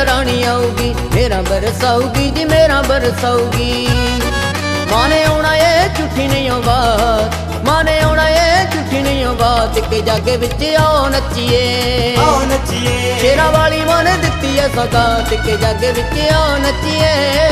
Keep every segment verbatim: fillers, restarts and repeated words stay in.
रानी आऊगी, मेरा बरसाऊगी जी मेरा बरसाऊगी। माने आना ये झूठी नहीं हो बात, माने आना ये झूठी नहीं हो बात, के जागे विच आओ नचिए आओ नचिए। शेरा वाली मां ने दित्ती है सौगात, के जागे विच आओ नचिए।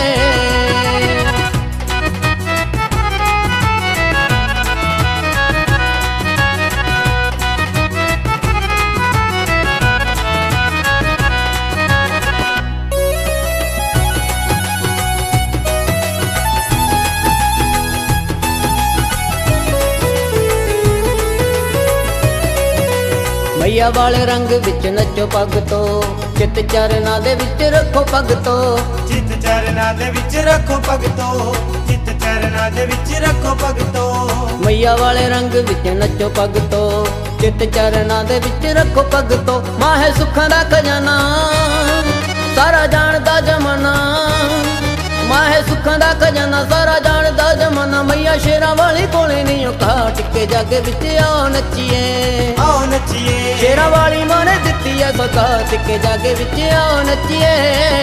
मैया वाले रंग विच नचो भगतो, चित चरना दे विच रखो भगतो। चित चरना दे विच रखो भगतो, चित चरना दे विच रखो भगतो। मैया वाले रंग विच नचो भगतो, चित चरना दे विच रखो भगतो। मां है सुखां दा खजाना, सारा जानदा जमाना। मां है सुखां दा खजाना, सारा जानदा जमाना। मैया शेरां वाली कोले नहीं औखा, टिके जागे विच आओ नचिए आओ नचिए। शेरां वाली मां ने दित्ती है सौगात, टिके जागे विच आओ नचिए।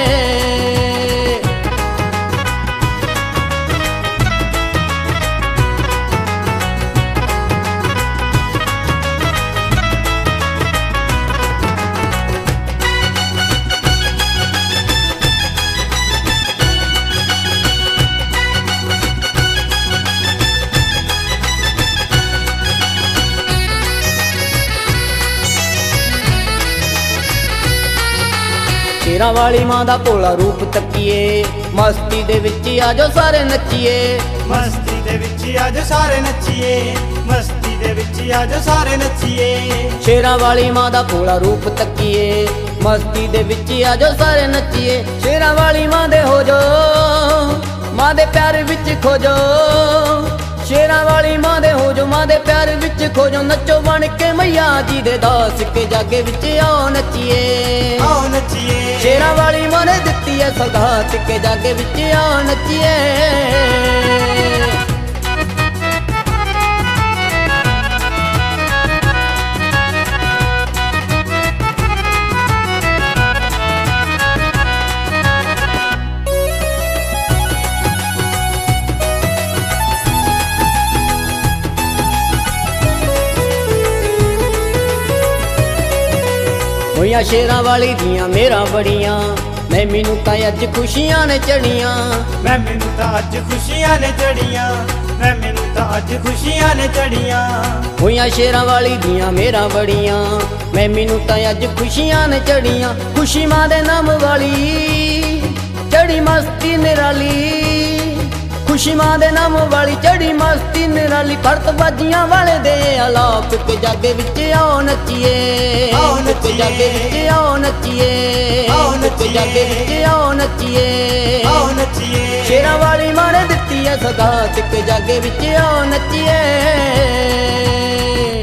शेरां वाली मां दा भोला रूप तकीए, मस्ती दे विच आजो सारे नचिए। मस्ती दे विच आजो सारे नचिए, मस्ती दे विच आजो सारे नचिए। शेरां वाली मां दा भोला रूप तकीए, मस्ती दे विच आजो सारे नचिए। शेरां वाली मां दे हो जो, मां दे प्यार विच खोजो। शेरां वाली मां दे हो जो, मां दे प्यार विच खोजो। नचो बन के मैया जी दे दास, के जागे विच आओ नचिए आओ नचिए। शेरां वाली मां ने दित्ती है सौगात, के जागे विच आओ नचिए। होइयां शेरां वाली दियां मेरा बड़ियां, मैं मैनू तां अज खुशियां ने चढ़ियां। मैं मैनू तां अज खुशियां ने चढ़ियां, मैं मैनू तां अज खुशियां ने चढ़ियां। होइयां शेरां वाली दियां मेरा बड़ियां, मैं मैनू तां अज खुशियां ने चढ़ियां। खुशी मां दे नाम वाली चढ़ी मस्ती निराली, खुशी मां दे नाम वाली चढ़ी मस्ती निराली। भरत बाजियां वाले दे आलाप, के जागे विच आओ नचिए आओ के नचिए। जागे विच आओ नचिए आओ के नचिए। जागे विच आओ नचिए। आओ नचिए। शेरां वाली मां ने दित्ती है सौगात, के जागे विच आओ नचिए।